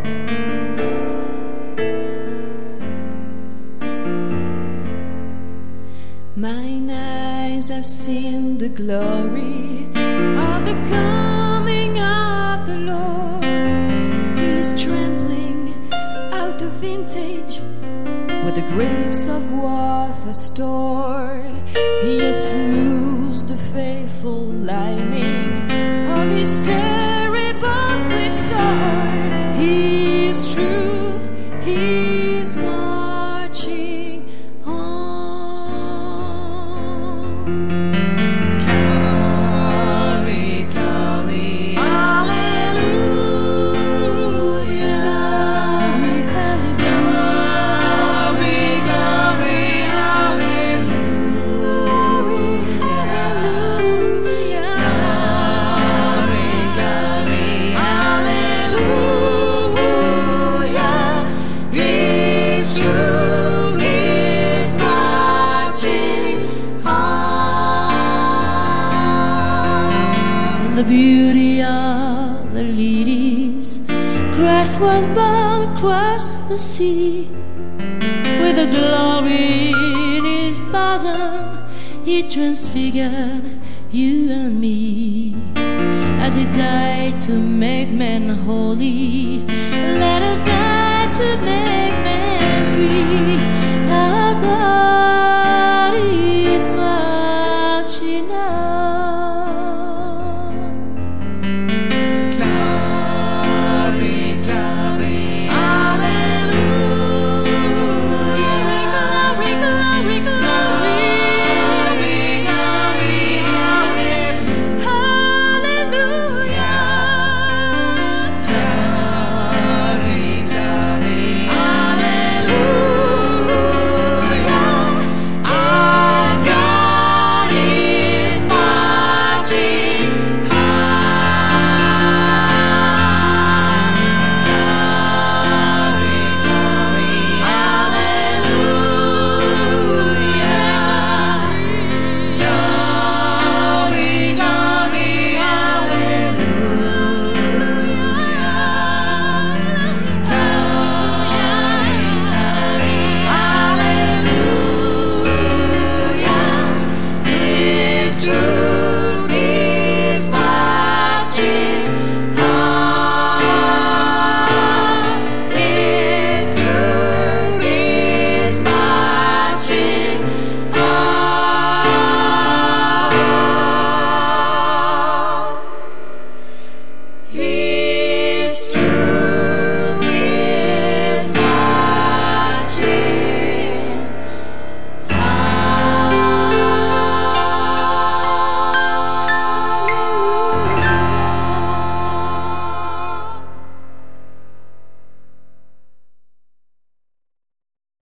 Mine eyes have seen the glory of the coming of the Lord. He is trampling out the vintage where the grapes of wrath are stored. He hath loosed the faithful lightning of his terrible swift sword. He is truth, he is marching on. Glory, glory, hallelujah. Glory, hallelujah. Glory, the beauty of the lilies, Christ was born across the sea. With the glory in his bosom, he transfigured you and me. As he died to make men holy,